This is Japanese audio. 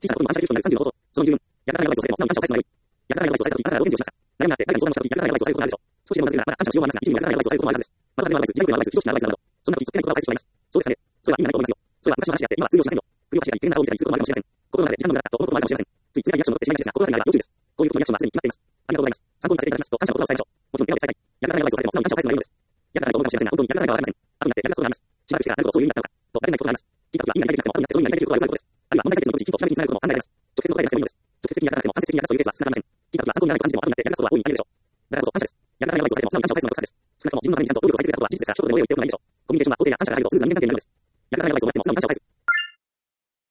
小さなことにも感謝できる人になる35ほど、その理由、やがてアドバイスをされても素直に感謝を返すのが良い。やがてアドバイスをされたとき、あなたはどう返事をしました。悩みがあって、誰かに相談をしたとき、やがてアドバイスをされることもあるでしょう。少しでもまずいなら、まだ感謝のしようもありますが、一時にやがてアドバイスをされることもあるはずです。またはアドバイス、自分のアドバイス、非常識なアドバイスなど、そんな時、そっけないことが返す人がいます。そうですかね。それはいいんだねと思いますよ。それは昔の話であって、今は通用しませんよ。振りを走り変な顔を見せたりすることもあるかもしれません。心の中で自慢のなかったと思うこともあるかもしれません。ついついリアクションを取ってしまいがちですが、心当たりがあれば要注意です。こういうことのリアクションはすでに決まっています。ありがとうございます。参考にさせていただきますと、感謝の言葉を伝えましょう。もちろん笑顔で伝えたい。やがてアドバイスをされても素直に感謝を返すのが良いのです。やがてと思うかもしれませんが、本当にやがてはわかりません。後になってやりたことがあります。しばらくしてからあなたとそういう意味だったのか、と誰々にことがあります。聞いたときは意味が理解できなくても、後になってそういう意味が理解できることが良いことです。あるいは問題解決の後、きちんとひらめきにつながることも考えられます。直接の答えがなくてもいいのです。直接的にやらなくても間接的にやらそういうケースは少なくありません。聞いたときは参考にならないと感じても後になってやりたことは大いにあるでしょう。だからこそ感謝です。やがてアドバイスをされても素直に感謝を返すのが良さです。